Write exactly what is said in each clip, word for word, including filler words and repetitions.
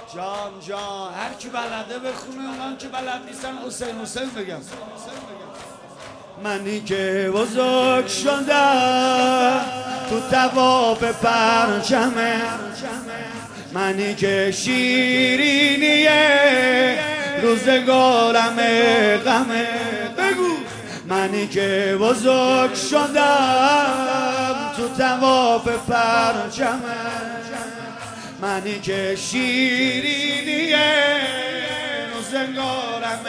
جان جان هر کی بلده بخونه، اونان که بلد نیستن حسین حسین بگم. منی که بزرگ شدم تو طواف پرچمه، منی که شیرینیه روزگارم غمه. بگو منی که بزرگ شدم تو طواف پرچمه، منی که شیرینیه روزگارم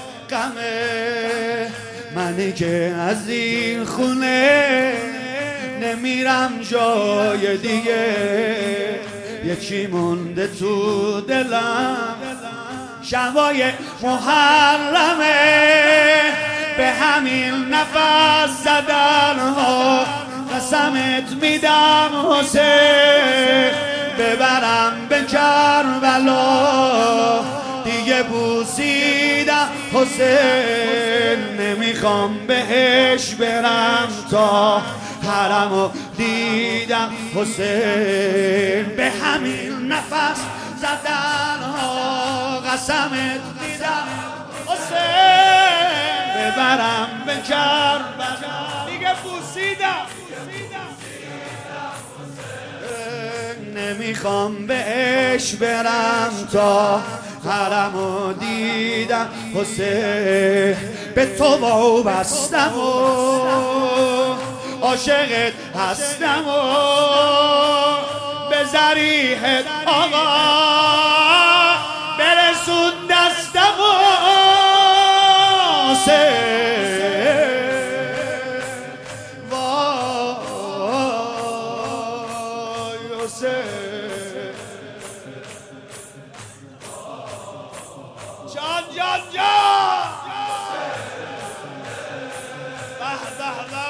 غمه. منی که از این خونه نمیرم جای دیگه، یه چی مونده تو دلم شبای محرمه. به همین نفس زدن ها قسمت میدم حسین، ببرم به کربلا دیگه بوسیدم حسین. نمیخوام بهش برم تا حرمو دیدم حسین. به همین نفس زدن ها قسمت دیدم حسین، ببرم به کربلا دیگه بوسیدم. نمیخوام بهش برم تا حرمو دیدم حسین. به تو وابستم و عاشقت هستم و به ذریحت آقا برسون دستم و وای حسین. جان جان جان به به به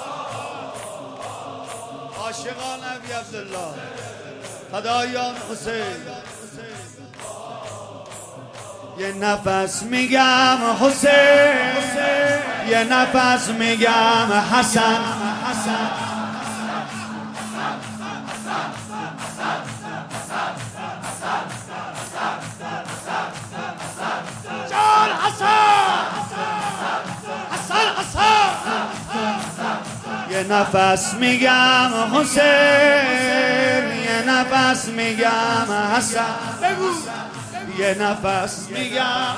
عاشقان ابی عبدالله فدایان حسین. یه نفس میگم حسین، یه نفس میگم حسن. جان حسن حسن حسن. یه نفس میگم حسین، یه نفس میگم حسن. بگو یه نفس میگم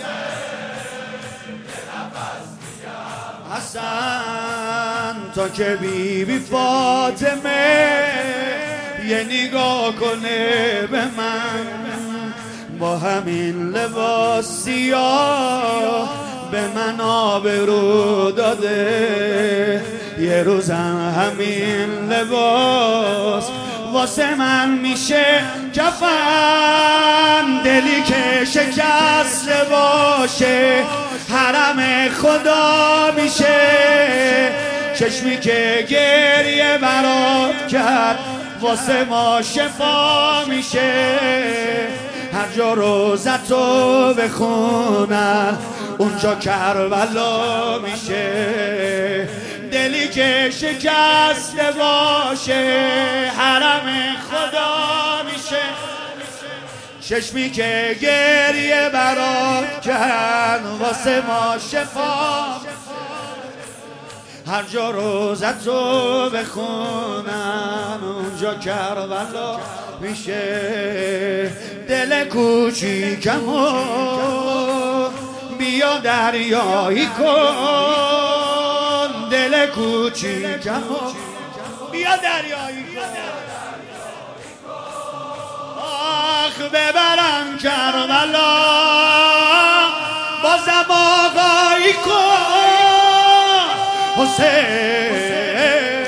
حسن. تا که بی بی فاطمه یه نگاه کنه به من، با همین لباس سیاه به من آبرو داده. یه روزم همین لباس واسه من میشه کفن. دلی که شکسته باشه حرم خدا میشه. چشمی که گریه برات کرد واسه ما شفا میشه. هر جا روزتو بخونن اونجا کربلا میشه. دلی که شکسته باشه حرم خدا میشه. چشمی که گریه برات کرد واسه ما شفا. هر جا روزتو بخونن اونجا کربلا میشه. دل کوچیکمو بیا دریایی کن، دل کوچیکمو بیا دریایی کن. آخ ببرم کربلا بازم آقایی کن حسین.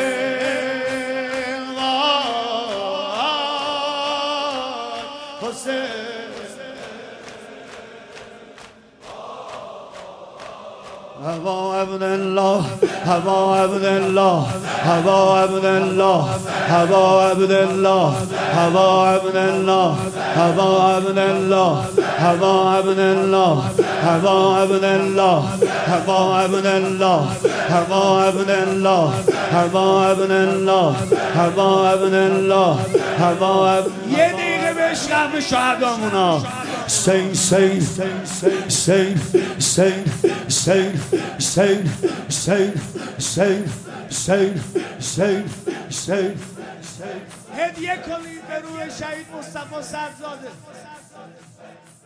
حسین هوا عبدالله هوا عبدالله هوا عبدالله هوا عبدالله هوا عبدالله هوا عبدالله هوا عبدالله هوا عبدالله هوا عبدالله هوا عبدالله هوا عبدالله هوا عبدالله هوا. یه دقیقه عشق همه شهدامونا. Save, save, save, save, save, save, save, save, save, save, save, save, save, save. هدیه کنید به روح شهید مصطفی سرزاده.